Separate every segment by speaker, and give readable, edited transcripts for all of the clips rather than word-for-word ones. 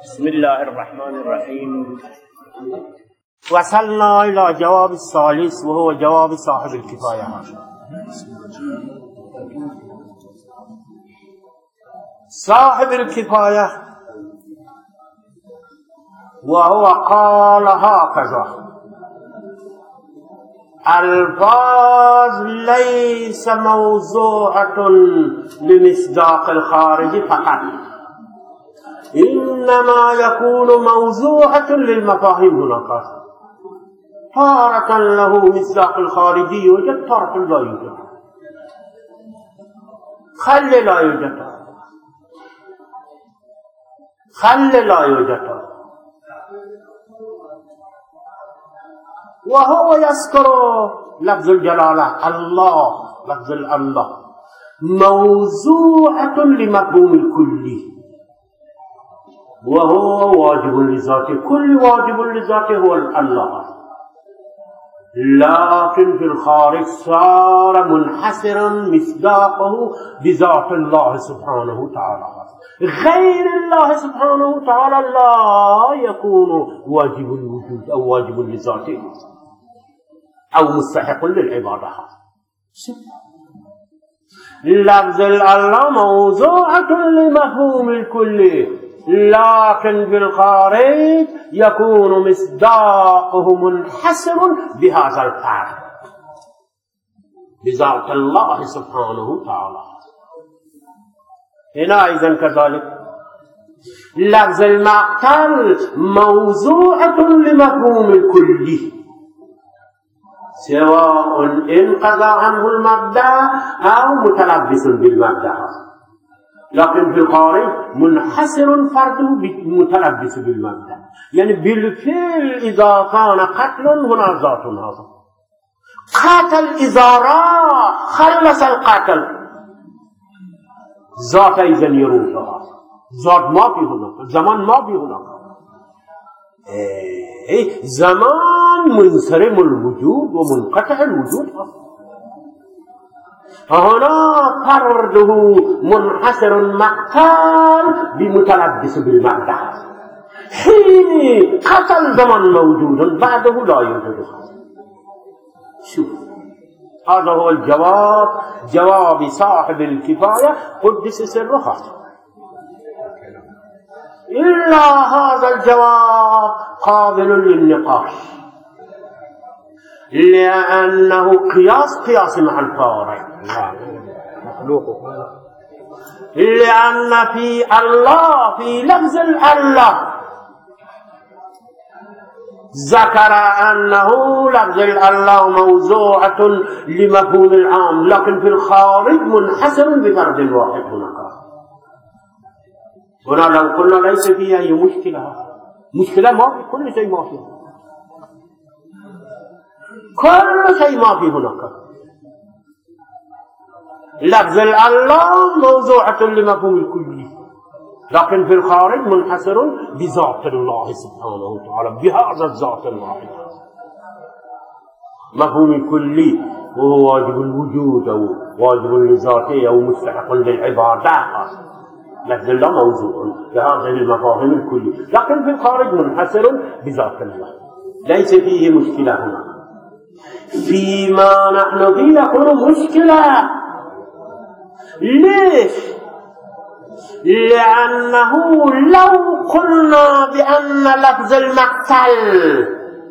Speaker 1: بسم الله الرحمن الرحيم. وصلنا إلى جواب الثالث وهو جواب صاحب الكفاية. صاحب الكفاية وهو قال هكذا: الفاظ ليس موضوعة لمصداق الخارج فقط، إنما يكون موضوعة للمفاهيم هناك. تارة له مصداق الخارجي يوجد، تارة لا يوجد. خل لا يوجد، خل لا يوجد. وهو يذكر لفظ الجلالة الله، لفظ الله موضوعة لمفهوم الكلي، وهو واجب لذاته. كل واجب لذاته هو الله، لكن في الخارج صار منحسرا مصداقه بذات الله سبحانه وتعالى. غير الله سبحانه وتعالى لا يكون واجب الوجود أو واجب لذاته أو مستحق للعبادة. لفظ الله موضوعة لمفهوم الكل، لكن في الخارج يكون مصداقه منحسر بهذا الفرق بذات الله سبحانه وتعالى. هنا أيضا كذلك لفظ المقتل موضوعة لمفهوم الكل، سواء انقضى عنه المبدأ أو متلبس بالمبدأ، لكن في الخارج منحسر فرده متلبس بالمبدأ. يعني بالفعل إذا كان قتل هنا ذات هذا قتل، إذا راح خلص القتل ذات أيضا يروحها، ذات ما في هناك، زمان ما في هناك. زمان منصرم الوجود ومنقطع الوجود، هنا فرده منحسر مقتل بمتلبس بالمبدأ. حين قتل زمان موجود بعده لا يوجد. شوف، هذا هو الجواب، جواب صاحب الكفاية قدس سره. إلا هذا الجواب قابل للنقاش، لأنه قياس مع الفارق. لأن في الله، في لفظ الله ذكر أنه لفظ الله موضوعة لمفهوم العام، لكن في الخارج منحسر بفرد واحد. هنا لو قلنا ليس فيها أي مشكلة ما في، كل شيء ما فيه، كل شيء ما في هناك. لفظ الله موضوعة لمفهوم الكلي، لكن في الخارج منحسر بذات الله سبحانه وتعالى، بهذا الذات الواحد. مفهوم الكلي وهو واجب الوجود أو واجب لذاته أو مستحق للعبادة. لفظ الله موضوع بهذه المفاهيم الكلية، لكن في الخارج منحسر بذات الله، ليس فيه مشكلة. هنا فيما نحن فيه يكون مشكلة. ليش؟ لأنه لو قلنا بأن لفظ المقتل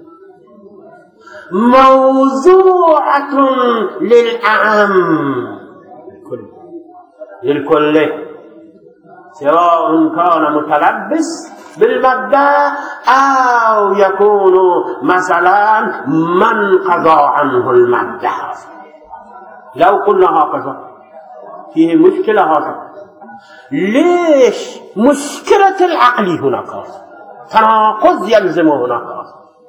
Speaker 1: موضوعة للأعم للكل، سواء كان متلبس بالمبدأ أو يكون مثلا من قضى عنه المبدأ، لو قلنا هكذا فيه مشكلة. هذا ليش؟ مشكلة العقل هناك، تناقض يلزم هناك.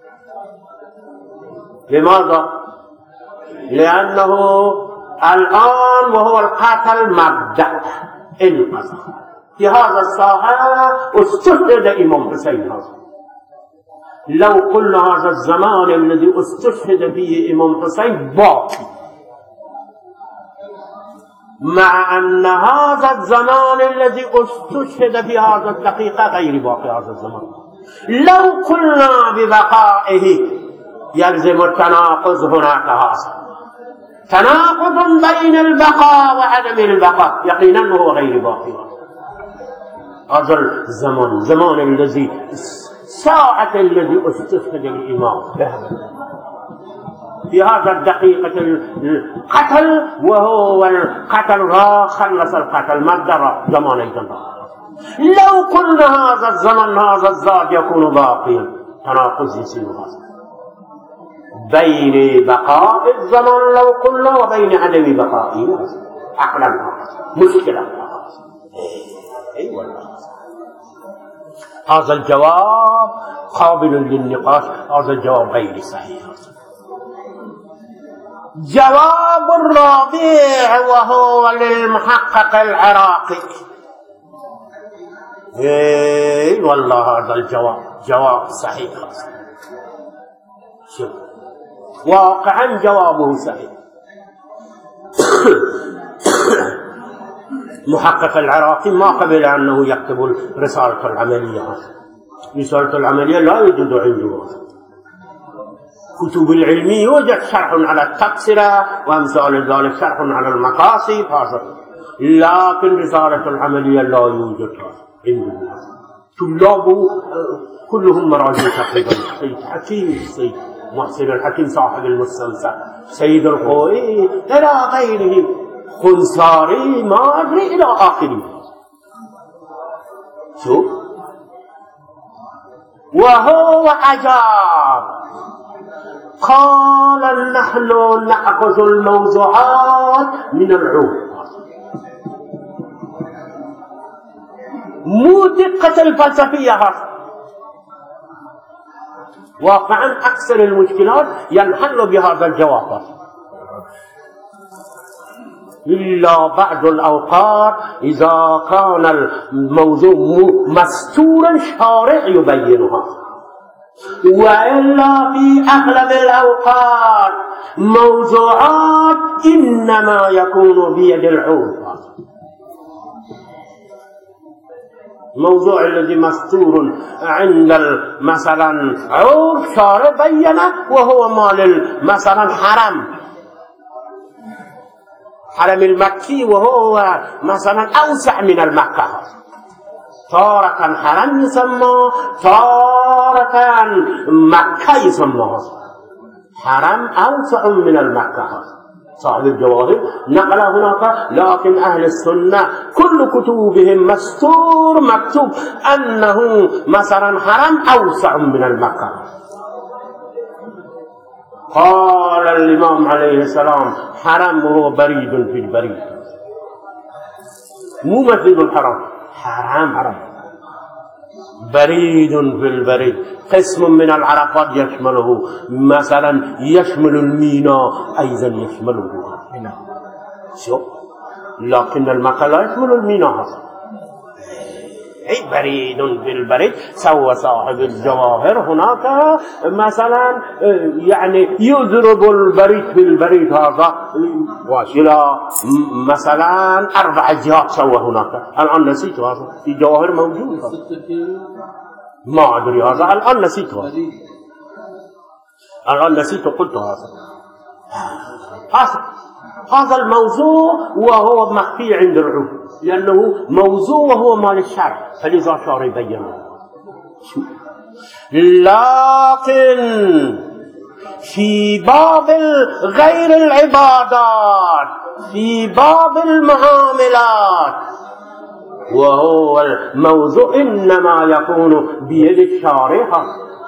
Speaker 1: لماذا؟ لأنه الآن وهو القاتل مبدأ انقضى. في هذا الساحة استشهد إمام حسين. هذا لو قلنا هذا الزمان الذي استشهد فيه إمام حسين باقي، مع أن هذا الزمان الذي استشهد في هذا الدقيقة غير باقي هذا الزمان. لو قلنا ببقائه يلزم التناقض هناك هذا تناقض بين البقاء وعدم البقاء، يقينا هو غير باقي. هذا الزمان الذي الساعة الذي استشهد الإمام في هذا الدقيقة القتل، وهو القتل خلص القتل مدر زمان أيضا. لو قلنا هذا الزمن هذا الزاد يكون باقيا، تناقض يصير هذا بين بقاء الزمن لو قلنا وبين عدم بقائه، عقلا مشكلة. اي والله هذا الجواب قابل للنقاش، هذا الجواب غير صحيح. جواب الرابع وهو للمحقق العراقي. اي والله هذا الجواب جواب صحيح، شوف واقعا جوابه صحيح. محقق العراقي ما قبل أنه يكتب رسالة العملية. رسالة العملية لا يوجد عنده. كتب العلمية يوجد شرح على التبصرة وأمثال ذلك، شرح على المقاصد، لكن رسالة العملية لا يوجد عنده. طلابه كلهم مراجع تقريبا، سيد حكيم، سيد محسن الحكيم صاحب المستنسخ، سيد الخوئي إلى غيره، خنساري، ما أدري إلى آخره. شوف وهو عجاب. قال نحن نأخذ الموضوعات من العود، مو دقة الفلسفية هذا. واقعا أكثر المشكلات ينحل بهذا الجواب، إلا بعض الأوقات إذا كان الموضوع مستورا شارع يبينها، وإلا في أغلب الأوقات موضوعات إنما يكون بيد العود. موضوع الذي مستور عند مثلا عود شارع بينه، وهو مال مثلا حرم المكي، وهو مثلا أوسع من المكة. تارة حرم يسمى، تارة مكة يسمى. حرم أوسع من المكة. صاحب الجواهر نقل هناك، لكن أهل السنة كل كتبهم مستور مكتوب أنه مثلا حرم أوسع من المكة. قال الإمام عليه السلام حرم هو بريد في البريد، مو مسجد الحرام، حرم بريد في البريد. قسم من العرفات يشمله، مثلا يشمل الميناء أيضا يشمله، شو لكن المكة لا يشمل الميناء. أي بريد في البريد. سوى صاحب الجواهر هناك مثلا يعني يضرب البريد في البريد هذا إلى مثلا 4 جهات. سوى هناك، الآن نسيت هذا في جواهر موجود، ما أدري هذا الآن نسيت قلت هذا الموضوع وهو مخفي عند العود، لأنه موضوع وهو مال الشرع، فلذا شرع يبينه. لكن في باب غير العبادات، في باب المعاملات، وهو الموضوع إنما يكون بيد الشارع.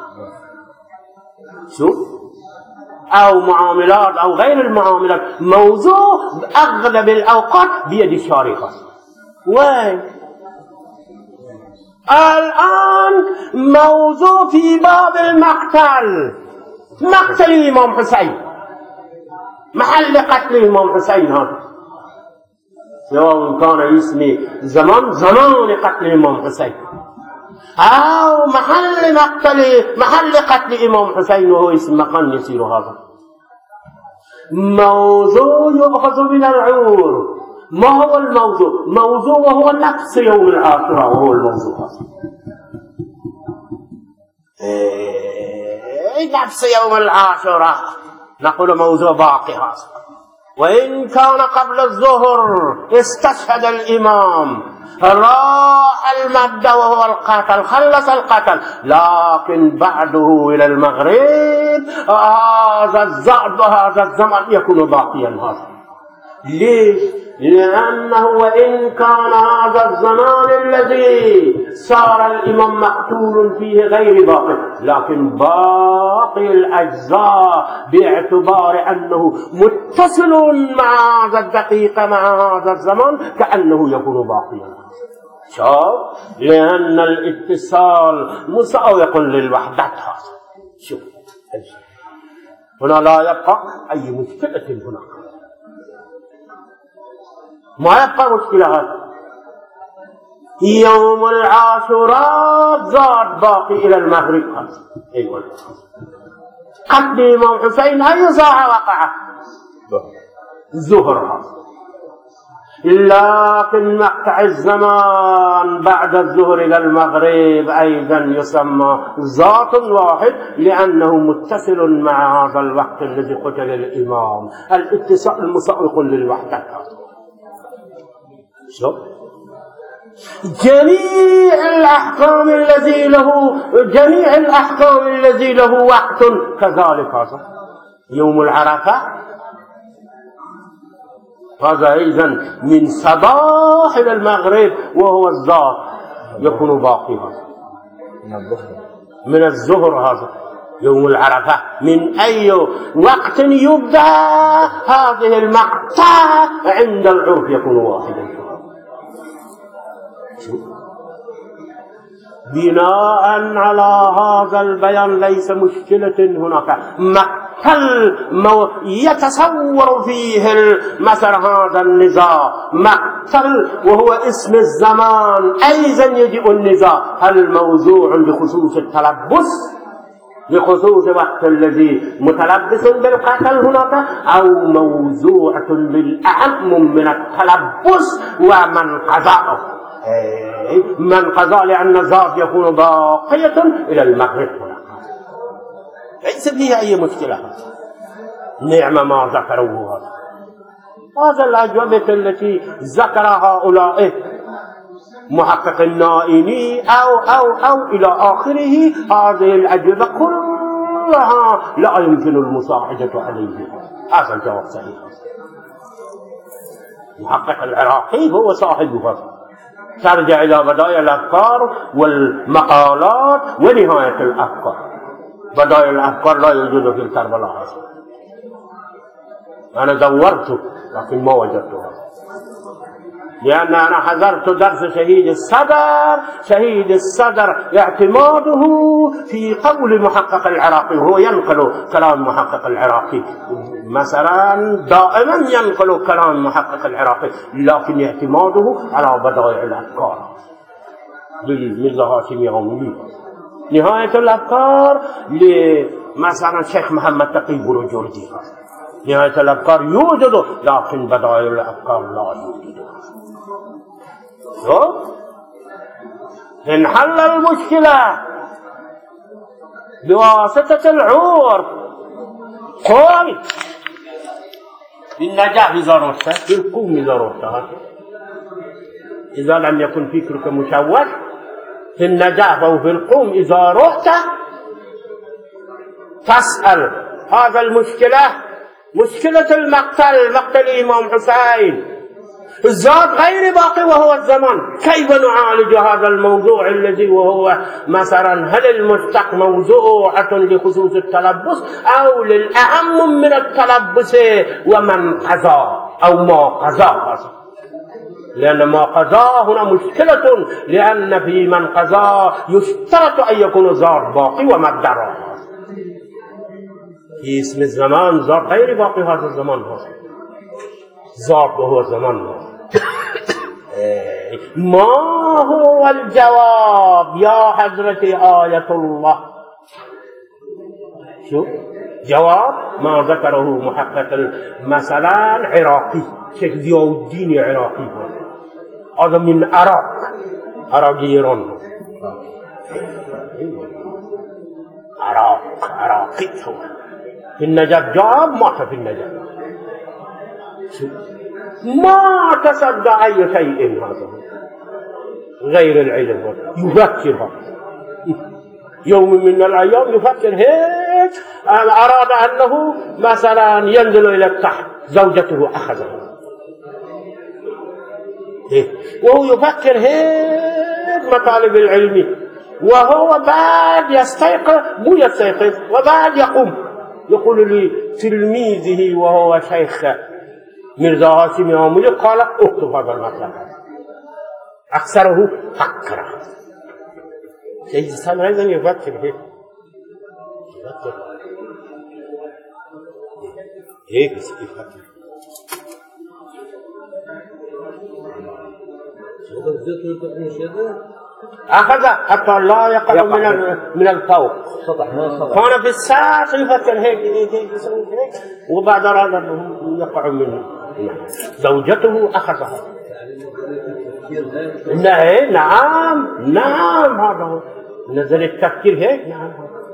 Speaker 1: شوف أو معاملات أو غير المعاملات، موضوع أغلب الأوقات بيد الشارع. وين الآن موضوع في باب المقتل، مقتل الإمام حسين، محل قتل الإمام حسين هذا، سواء كان اسمه زمان قتل الإمام حسين، أو محل قتل الإمام حسين وهو اسم مكان يصير هذا. موضوع يؤخذ من العور، ما هو الموضوع؟ موضوع وهو نفس يوم العاشوراء، وهو الموضوع نفس يوم العاشوراء. نقول موضوع باقي هذا. وإن كان قبل الظهر استشهد الإمام، راح المبدأ وهو القتل، خلص القتل، لكن بعده إلى المغرب هذا الزعب وهذا الزمن يكون باقيا. هذا ليش؟ لأنه وإن كان هذا الزمان الذي صار الإمام مقتول فيه غير باقي، لكن باقي الأجزاء باعتبار أنه متصل مع هذا الدقيقة مع هذا الزمان كأنه يكون باقيا. شوف، لأن الاتصال مساوق للوحدة. شوف هنا لا يبقى أي مشكلة هناك، ما يبقى مشكلة. هذا يوم العاشوراء زاد باقي إلى المغرب. أيوة، قتل الإمام حسين أي ساعة وقع؟ الظهر. لكن مقطع الزمان بعد الظهر إلى المغرب أيضا يسمى ذات واحد، لأنه متصل مع هذا الوقت الذي قتل الإمام. الاتصال المساوق للوحدة. شوف، جميع الأحكام الذي له وقت كذلك. هذا يوم العرفة هذا أيضا من صباح إلى المغرب وهو الذات يكون باقي. من الظهر هذا يوم العرفة من أي وقت يبدأ هذه المقطع عند العرف يكون واحدا. بناء على هذا البيان ليس مشكلة هناك مقتل يتصور فيه مثلا هذا النزاع مقتل وهو اسم الزمان. أيضا يجب النزاع هل موضوع بخصوص التلبس، بخصوص وقت الذي متلبس بالقتل هناك، أو موضوع بالأعم من التلبس ومن قضاءه من قضاء، لأن الزاد يكون باقية إلى المغرب هناك. ليس فيها أي مشكلة. نعم ما ذكروه. هذا الأجوبة التي ذكر هؤلاء محقق النائني أو إلى آخره، هذه الأجوبة كلها لا يمكن المساعدة عليه. هذا الجواب صحيح. محقق العراقي هو صاحبها. ترجع إلى بداية الأفكار والمقالات ونهاية الأفكار. بداية الأفكار لا يوجد في الكربلاء. أنا دورته لكن ما وجدتها، لأن أنا حضرت درس شهيد الصدر اعتماده في قول محقق العراقي. هو ينقل كلام محقق العراقي مثلا، دائما ينقل كلام محقق العراقي، لكن اعتماده على بدائع الأفكار للمرزا هاشمي غمولي. نهاية الأفكار لمثلا شيخ محمد تقي بروجردي. نهاية الأفكار يوجد، لكن بدائع الأفكار لا يوجد. انحل المشكلة بواسطة العور. قول النجاح إذا رحت بالقوم إذا رحت، إذا لم يكن فكرك مشوش في النجاح أو في القوم إذا رحت تسأل هذا المشكلة، مشكلة مقتل الإمام حسين الزاد غير باقي وهو الزمان. كيف نعالج هذا الموضوع الذي وهو مثلا هل المشتق موضوعة لخصوص التلبس أو للأهم من التلبس ومن قضى أو ما قضى؟ لأن ما قضى هنا مشكلة، لأن في من قضى يشترط أن يكون زاد باقي ومقدر. في اسم الزمان زاد غير باقي هذا الزمان زاد وهو الزمان. ما هو الجواب يا حضرة آية الله؟ شو جواب ما ذكره محقق مثلا عراقي شيخ ضياء الدين عراقي هذا من عراق إيران عراقي في النجف جاب مات في النجف ما تصدع أي شيء هذا غير العلم يفكر يوم من الأيام يفكر هيك أراد أنه مثلا ينزل إلى التحت زوجته أخذه وهو يفكر هيك مطالب العلم وهو بعد يستيقظ وبعد يقول لي تلميذه وهو شيخ مرزا هاشم يومي قال اكتب هذا المطلب أكثره فكر الإنسان أيضا يفكر هيك يفكر أخذ حتى لا يقع من الفوق كان في الساعة يفكر هيك وبعد أراد أنه يقع منه زوجته أخذها نعم هذا هو نزل التفكير هيك نعم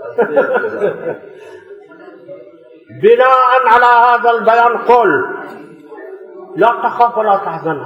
Speaker 1: بناء على هذا البيان قل لا تخاف ولا تحزن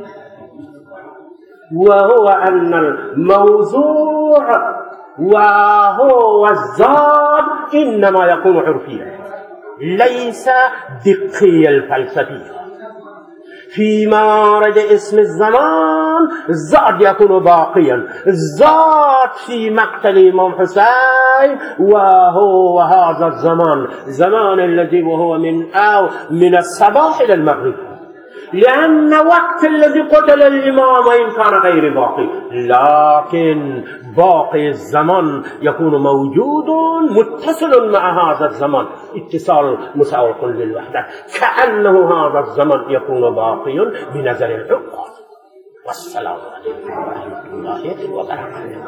Speaker 1: وهو أن الموضوع وهو الزاد إنما يكون عرفيا ليس دقي الفلسفي في مارد اسم الزمان الزاد يكون باقيا الزاد في مقتل إمام حسين وهو هذا الزمان الذي وهو من الصباح إلى المغرب لأن وقت الذي قتل الإمامين كان غير باقي لكن باقي الزمان يكون موجود متصل مع هذا الزمان اتصال مساوق للوحدة كأنه هذا الزمان يكون باقي بنظر العقاد والسلام عليكم ورحمة الله وبركاته.